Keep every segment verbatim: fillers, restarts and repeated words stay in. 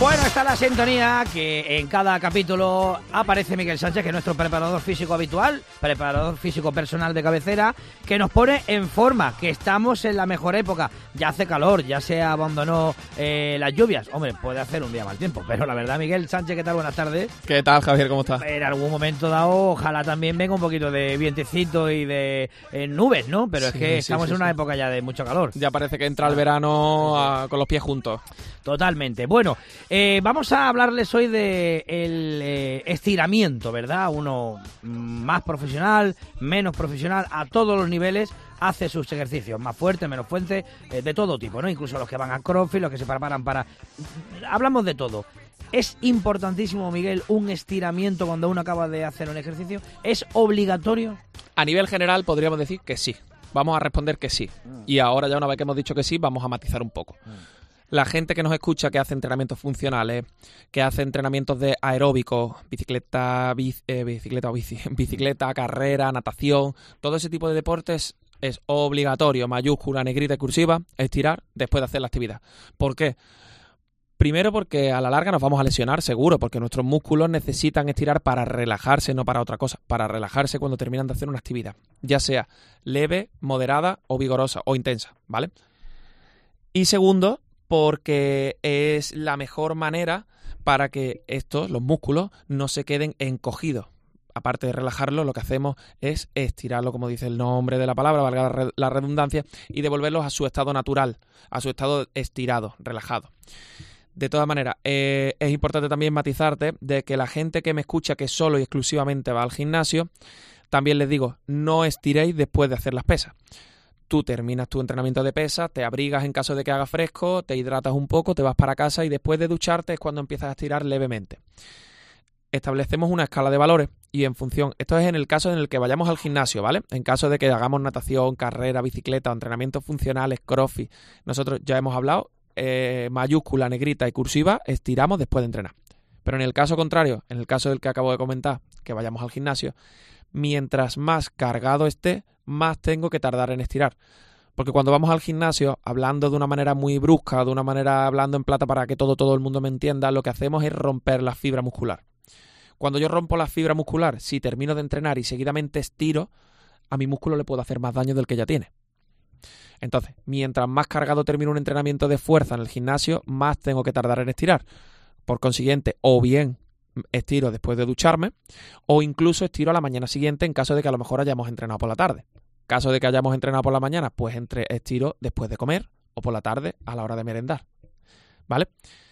Bueno, está la sintonía que en cada capítulo aparece Miguel Sánchez, que es nuestro preparador físico habitual, preparador físico personal de cabecera, que nos pone en forma, que estamos en la mejor época. Ya hace calor, ya se abandonó eh, las lluvias. Hombre, puede hacer un día mal tiempo, pero la verdad, Miguel Sánchez, ¿qué tal? Buenas tardes. ¿Qué tal, Javier? ¿Cómo estás? En algún momento dado, ojalá también venga un poquito de vientecito y de eh, nubes, ¿no? Pero sí, es que sí, estamos sí, en una sí. época ya de mucho calor. Ya parece que entra el verano a, con los pies juntos. Totalmente. Bueno, eh, vamos a hablarles hoy de el eh, estiramiento, ¿verdad? Uno más profesional, menos profesional, a todos los niveles hace sus ejercicios, más fuertes, menos fuertes, eh, de todo tipo, ¿no? Incluso los que van a CrossFit, los que se preparan para... Hablamos de todo. ¿Es importantísimo, Miguel, un estiramiento cuando uno acaba de hacer un ejercicio? ¿Es obligatorio? A nivel general podríamos decir que sí. Vamos a responder que sí. Mm. Y ahora ya una vez que hemos dicho que sí, vamos a matizar un poco. Mm. La gente que nos escucha que hace entrenamientos funcionales, que hace entrenamientos de aeróbicos, bicicleta, bici, eh, bicicleta o bici, bicicleta, carrera, natación, todo ese tipo de deportes es obligatorio, mayúscula, negrita y cursiva, estirar después de hacer la actividad. ¿Por qué? Primero porque a la larga nos vamos a lesionar, seguro, porque nuestros músculos necesitan estirar para relajarse, no para otra cosa, para relajarse cuando terminan de hacer una actividad, ya sea leve, moderada o vigorosa o intensa, ¿vale? Y segundo, porque es la mejor manera para que estos, los músculos, no se queden encogidos. Aparte de relajarlos, lo que hacemos es estirarlo, como dice el nombre de la palabra, valga la redundancia, y devolverlos a su estado natural, a su estado estirado, relajado. De todas maneras, eh, es importante también matizarte de que la gente que me escucha que solo y exclusivamente va al gimnasio, también les digo, no estiréis después de hacer las pesas. Tú terminas tu entrenamiento de pesas, te abrigas en caso de que haga fresco, te hidratas un poco, te vas para casa y después de ducharte es cuando empiezas a estirar levemente. Establecemos una escala de valores y en función, esto es en el caso en el que vayamos al gimnasio, ¿vale? En caso de que hagamos natación, carrera, bicicleta o entrenamientos funcionales, crossfit, nosotros ya hemos hablado, eh, mayúscula, negrita y cursiva, estiramos después de entrenar. Pero en el caso contrario, en el caso del que acabo de comentar, que vayamos al gimnasio, mientras más cargado esté, más tengo que tardar en estirar. Porque cuando vamos al gimnasio, hablando de una manera muy brusca, de una manera hablando en plata para que todo, todo el mundo me entienda, lo que hacemos es romper la fibra muscular. Cuando yo rompo la fibra muscular, si termino de entrenar y seguidamente estiro, a mi músculo le puedo hacer más daño del que ya tiene. Entonces, mientras más cargado termino un entrenamiento de fuerza en el gimnasio, más tengo que tardar en estirar. Por consiguiente, o bien estiro después de ducharme o incluso estiro a la mañana siguiente en caso de que a lo mejor hayamos entrenado por la tarde. Caso de que hayamos entrenado por la mañana, pues entre estiro después de comer o por la tarde a la hora de merendar. ¿Vale?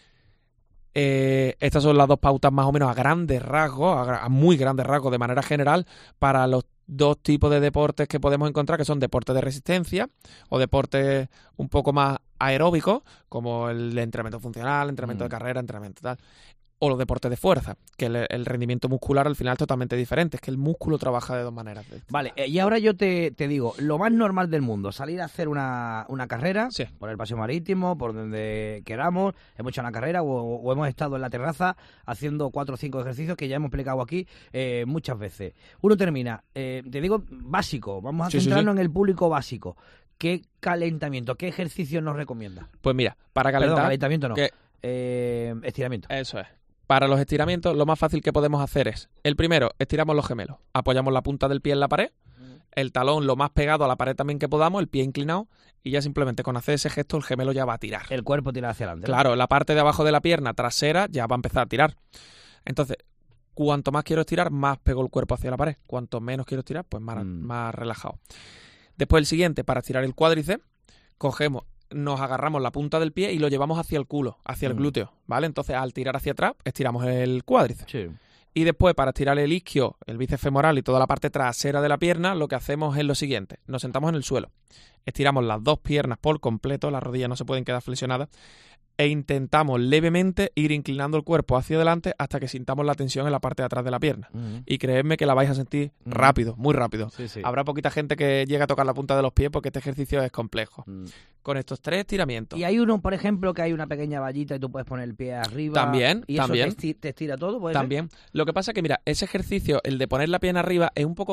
Eh, estas son las dos pautas más o menos a grandes rasgos, a, a muy grandes rasgos de manera general para los dos tipos de deportes que podemos encontrar, que son deportes de resistencia o deportes un poco más aeróbicos, como el entrenamiento funcional, entrenamiento mm. de carrera, entrenamiento tal. O los deportes de fuerza, que el, el rendimiento muscular al final es totalmente diferente. Es que el músculo trabaja de dos maneras. Vale, y ahora yo te, te digo, lo más normal del mundo, salir a hacer una, una carrera, sí. por el paseo marítimo, por donde queramos, hemos hecho una carrera o, o hemos estado en la terraza haciendo cuatro o cinco ejercicios que ya hemos explicado aquí eh, muchas veces. Uno termina, eh, te digo, básico, vamos a sí, centrarnos sí, sí. en el público básico. ¿Qué calentamiento, qué ejercicio nos recomienda? Pues mira, para calentar... Perdón, calentamiento no, que... eh, estiramiento. Eso es. Para los estiramientos, lo más fácil que podemos hacer es, el primero, estiramos los gemelos. Apoyamos la punta del pie en la pared, el talón lo más pegado a la pared también que podamos, el pie inclinado, y ya simplemente con hacer ese gesto el gemelo ya va a tirar. El cuerpo tira hacia adelante. Claro, la parte de abajo de la pierna trasera ya va a empezar a tirar. Entonces, cuanto más quiero estirar, más pego el cuerpo hacia la pared. Cuanto menos quiero estirar, pues más, mm. más relajado. Después el siguiente, para estirar el cuádriceps, cogemos... nos agarramos la punta del pie y lo llevamos hacia el culo, hacia el mm. glúteo, ¿vale? Entonces, al tirar hacia atrás, estiramos el cuádriceps. Sí. Y después, para estirar el isquio, el bíceps femoral y toda la parte trasera de la pierna, lo que hacemos es lo siguiente. Nos sentamos en el suelo, estiramos las dos piernas por completo, las rodillas no se pueden quedar flexionadas, e intentamos levemente ir inclinando el cuerpo hacia adelante hasta que sintamos la tensión en la parte de atrás de la pierna. Uh-huh. Y creedme que la vais a sentir uh-huh. rápido, muy rápido. Sí, sí. Habrá poquita gente que llega a tocar la punta de los pies porque este ejercicio es complejo. Uh-huh. Con estos tres estiramientos. Y hay uno, por ejemplo, que hay una pequeña vallita y tú puedes poner el pie arriba. También, y también. eso te estira, te estira todo, ¿puede También. ser? Lo que pasa es que, mira, ese ejercicio, el de poner la pierna arriba, es un poco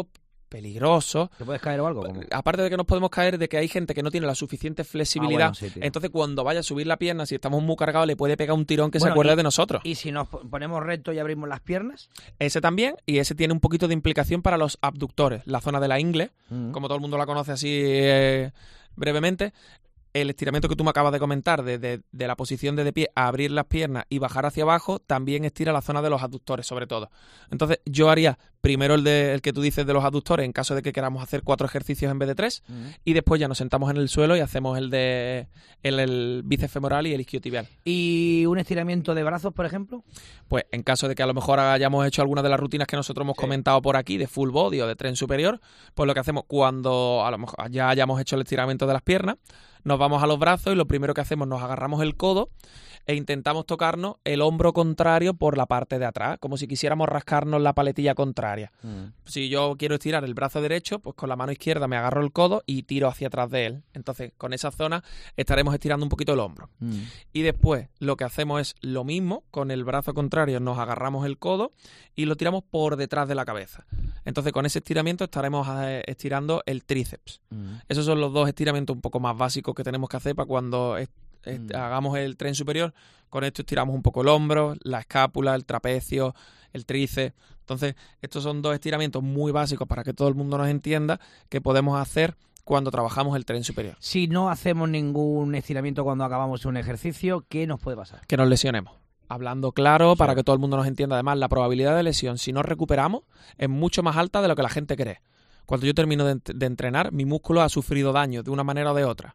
peligrosos. ¿Te puedes caer o algo? ¿Cómo? Aparte de que nos podemos caer, de que hay gente que no tiene la suficiente flexibilidad, Ah, bueno, sí, entonces cuando vaya a subir la pierna, si estamos muy cargados, le puede pegar un tirón que Bueno, se acuerde y- de nosotros. ¿Y si nos ponemos recto y abrimos las piernas? Ese también, y ese tiene un poquito de implicación para los abductores, la zona de la ingle, Mm. como todo el mundo la conoce así eh, brevemente. El estiramiento que tú me acabas de comentar, de, de, de la posición de, de pie a abrir las piernas y bajar hacia abajo, también estira la zona de los abductores, sobre todo. Entonces, yo haría primero el, de, el que tú dices de los abductores, en caso de que queramos hacer cuatro ejercicios en vez de tres, Mm. y después ya nos sentamos en el suelo y hacemos el de el, el bíceps femoral y el isquiotibial. ¿Y un estiramiento de brazos, por ejemplo? Pues en caso de que a lo mejor hayamos hecho alguna de las rutinas que nosotros hemos Sí. comentado por aquí, de full body o de tren superior, pues lo que hacemos cuando a lo mejor ya hayamos hecho el estiramiento de las piernas, nos vamos a los brazos y lo primero que hacemos, nos agarramos el codo e intentamos tocarnos el hombro contrario por la parte de atrás, como si quisiéramos rascarnos la paletilla contraria. Mm. Si yo quiero estirar el brazo derecho, pues con la mano izquierda me agarro el codo y tiro hacia atrás de él. Entonces, con esa zona estaremos estirando un poquito el hombro. Mm. Y después lo que hacemos es lo mismo, con el brazo contrario nos agarramos el codo y lo tiramos por detrás de la cabeza. Entonces con ese estiramiento estaremos eh, estirando el tríceps. Mm. Esos son los dos estiramientos un poco más básicos que tenemos que hacer para cuando est- est- Mm. hagamos el tren superior. Con esto estiramos un poco el hombro, la escápula, el trapecio, el tríceps. Entonces estos son dos estiramientos muy básicos para que todo el mundo nos entienda que podemos hacer cuando trabajamos el tren superior. Si no hacemos ningún estiramiento cuando acabamos un ejercicio, ¿qué nos puede pasar? Que nos lesionemos. Hablando claro, Sí. para que todo el mundo nos entienda. Además, la probabilidad de lesión, si no recuperamos, es mucho más alta de lo que la gente cree. Cuando yo termino de, ent- de entrenar, mi músculo ha sufrido daño de una manera o de otra.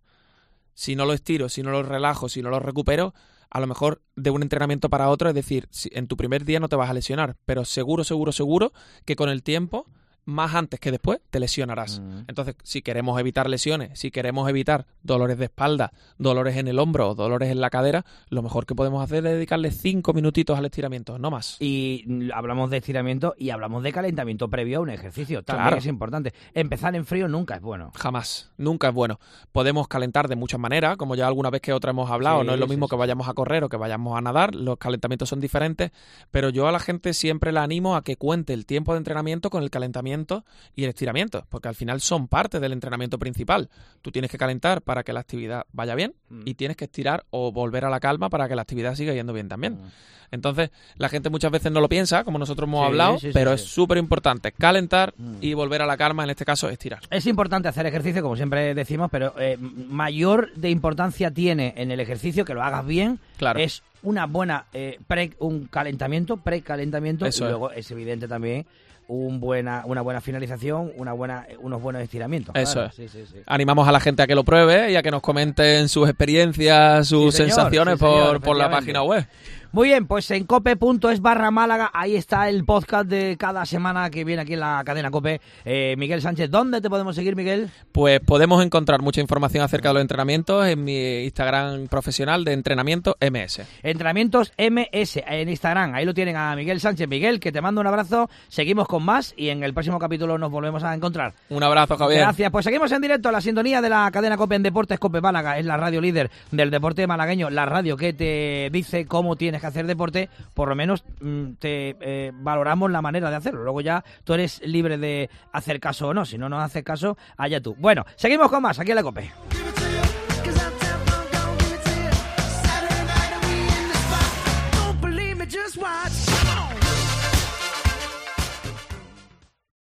Si no lo estiro, si no lo relajo, si no lo recupero, a lo mejor de un entrenamiento para otro, es decir, si en tu primer día no te vas a lesionar, pero seguro, seguro, seguro que con el tiempo, más antes que después, te lesionarás. Mm. Entonces, si queremos evitar lesiones, si queremos evitar dolores de espalda, dolores en el hombro o dolores en la cadera, lo mejor que podemos hacer es dedicarle cinco minutitos al estiramiento, no más. Y mm, hablamos de estiramiento y hablamos de calentamiento previo a un ejercicio. También Claro. es importante. Empezar en frío nunca es bueno. Jamás, nunca es bueno. Podemos calentar de muchas maneras, como ya alguna vez que otra hemos hablado, Sí, no es lo sí, mismo sí. que vayamos a correr o que vayamos a nadar, los calentamientos son diferentes, pero yo a la gente siempre la animo a que cuente el tiempo de entrenamiento con el calentamiento y el estiramiento, porque al final son parte del entrenamiento principal. Tú tienes que calentar para que la actividad vaya bien Mm. y tienes que estirar o volver a la calma para que la actividad siga yendo bien también. Mm. Entonces, la gente muchas veces no lo piensa, como nosotros hemos Sí, hablado, sí, sí, pero sí. es súper importante calentar Mm. y volver a la calma, en este caso estirar. Es importante hacer ejercicio, como siempre decimos, pero eh, mayor de importancia tiene en el ejercicio que lo hagas bien. Claro. Es una buena eh, pre, un calentamiento, pre-calentamiento, Eso y es. luego es evidente también un buena, una buena finalización, una buena, unos buenos estiramientos. Eso claro. es. Sí, sí, sí. Animamos a la gente a que lo pruebe y a que nos comenten sus experiencias, sus Sí, señor, sensaciones sí, señor, por, por la efectivamente. página web. Muy bien, pues en cope.es barra Málaga, ahí está el podcast de cada semana que viene aquí en la cadena Cope. Eh, Miguel Sánchez, ¿dónde te podemos seguir, Miguel? Pues podemos encontrar mucha información acerca de los entrenamientos en mi Instagram profesional de entrenamiento M S. Entrenamientos M S en Instagram, ahí lo tienen a Miguel Sánchez. Miguel, que te mando un abrazo, seguimos con más y en el próximo capítulo nos volvemos a encontrar. Un abrazo, Javier. Gracias, pues seguimos en directo a la sintonía de la cadena Cope en Deportes. Cope Málaga es la radio líder del deporte malagueño, la radio que te dice cómo tienes que hacer deporte, por lo menos mm, te eh, valoramos la manera de hacerlo. Luego ya tú eres libre de hacer caso o no, si no nos haces caso, allá tú. Bueno, seguimos con más aquí en la Cope.